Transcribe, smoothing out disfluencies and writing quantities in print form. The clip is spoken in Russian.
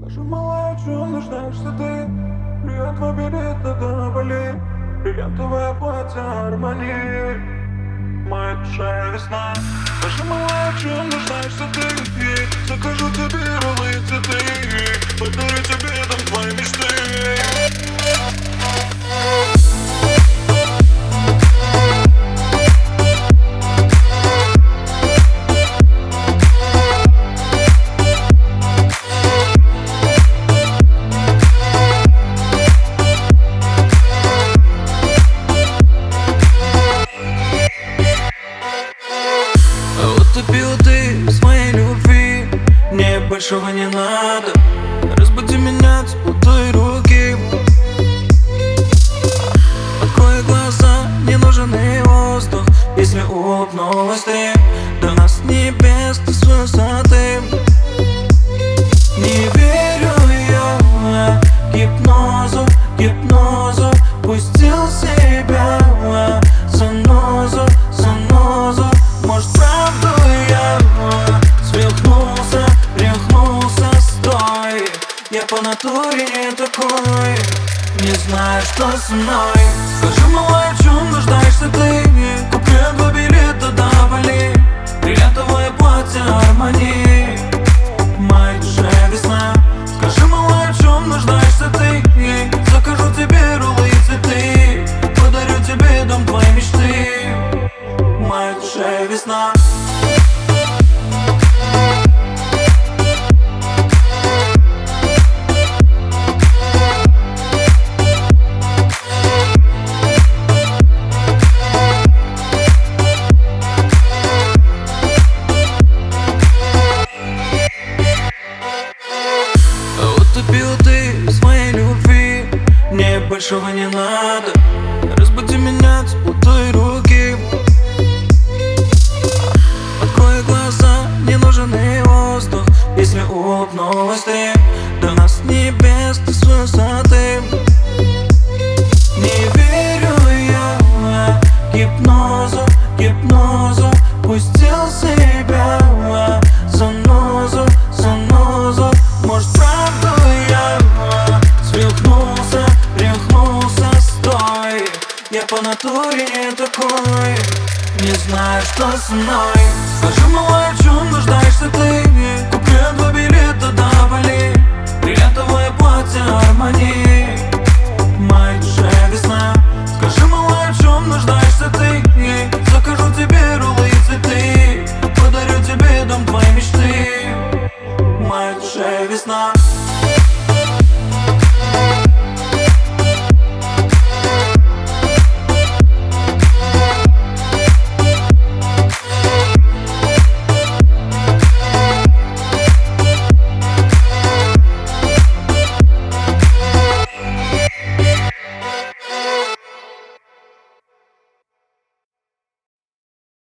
Скажи, малая, в чем нуждаешься ты? Привет, твой билет до Бали. Бриллиантовое платье Армани. Моя душа весна. Скажи, малая, в чем нуждаешься ты? Закажу тебе роллы и цветы. Подарю тебе дом твоей мечты. Утопил ты в своей любви, мне большого не надо. Разбуди меня теплотой руки. Открой глаза, не нужен и воздух. Если улыбнулась ты, до нас небес ты с высоты. Не верю я гипнозу, гипнозу. Пустил себя занозу, занозу. Может, правду я свихнулся, рехнулся, стой. Я по натуре не такой, не знаю, что со мной. Скажи, малая, в чем нуждаешься ты? Куплю 2 билета до Бали. Бриллиантовое платье Армани. Моя душа весна. Скажи, малая, в чем нуждаешься ты? Закажу тебе роллы и цветы. Подарю тебе дом твоей мечты. Моя душа весна. Утопил ты в своей любви, мне большого не надо. Разбуди меня теплотой руки. Открой глаза, не нужен и воздух. Если улыбнулась ты, до нас небес ты с высоты. Не верю я гипнозу, гипнозу. Пустил себя занозу, занозу. Может, правду я свихнулся, рехнулся, стой. Я по натуре не такой, не знаю, что со мной. Скажи, малая,